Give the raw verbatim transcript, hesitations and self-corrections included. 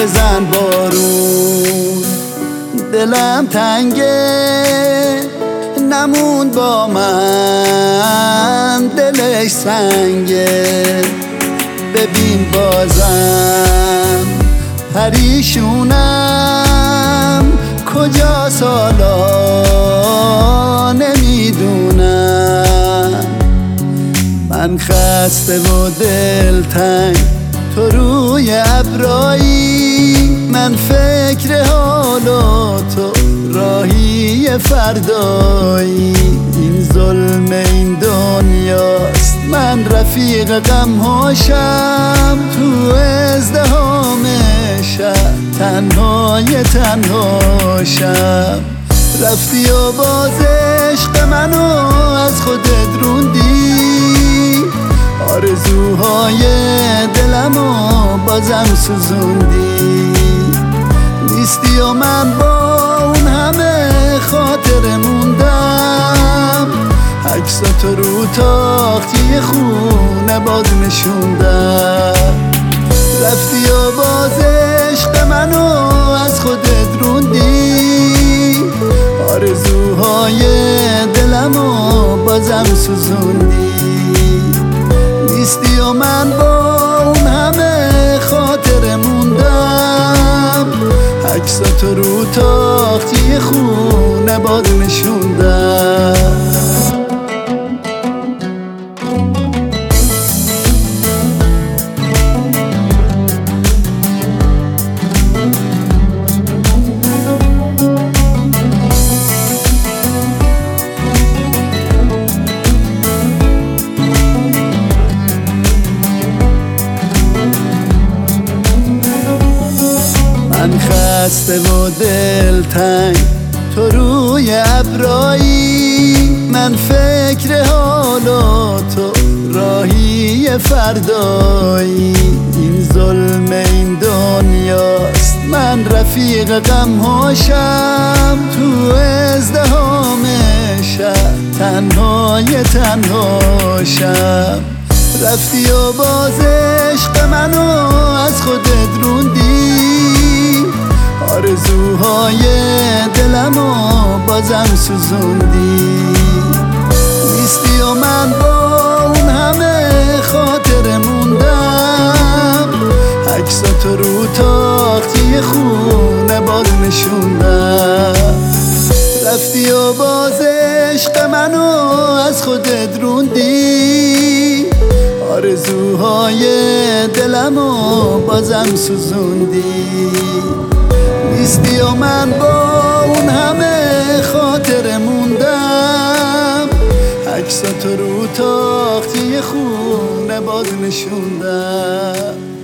بزن بارون. دلم تنگه نموند با من، دلش سنگه. ببین بازم پریشونم، کجاست حالا نمیدونم. من خسته و دلتنگ، تو روی ابرایی، من فکر حال و تو راهی فردایی. این ظلم این دنیاست، من رفیق غمهاشم، تو ازدحام شب تنهای تنهاشم. رفتی و باز عشق منو از خودت روندی، آرزوهای دلمو بازم سوزوندی. نیستی و من با اون همه خاطر موندم، عکساتو رو تاختی خونه باد نشوندم. رفتی و باز عشق منو از خودت روندی، آرزوهای دلمو بازم سوزوندی. نیستی و من با اون همه خاطر موندم، عکساتو رو تاختی خونه باد نشوندم. من خسته و دلتنگ، تو روی ابرایی، من فکر حال و تو راهی فردایی. این ظلم این دنیاست، من رفیق غمهاشم، تو ازدحام شب تنهای تنهاشم. رفتی و باز عشق منو از خودت روندی، آرزوهای دلمو بازم سوزوندی. نیستی و من با اون همه خاطر موندم، عکساتو رو تاختی خونه باد نشوندم. رفتی و باز عشق منو از خودت روندی، آرزوهای دلمو بازم سوزوندی. نیستی و من با اون همه خاطر موندم، عکساتو رو تاختی خونه باد نشوندم.